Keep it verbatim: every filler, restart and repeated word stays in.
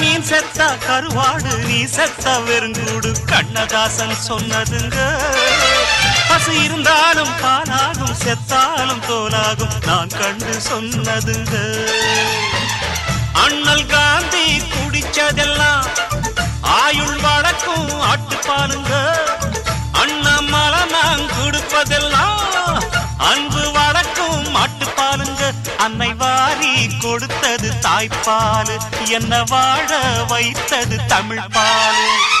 மீன் செத்தா கருவாடு நீ செத்த வெறுங்கூடு கண்ணதாசன் சொன்னதுங்க. பசு இருந்தாலும் பாலாகும் செத்தாலும் தோலாகும் நான் கண்டு சொன்னதுங்க. அண்ணல் காந்தி குடிச்சதெல்லாம் ஆயுள் வழக்கும் ஆட்டுப்பாலுங்க. அண்ணாமலை நான் கொடுப்பதெல்லாம் அன்பு வழக்கும் மாட்டுப்பாலுங்க. அன்னை வாரி கொடுத்தது தாய்ப்பாலு, என்ன வாழ வைத்தது தமிழ் பாலு.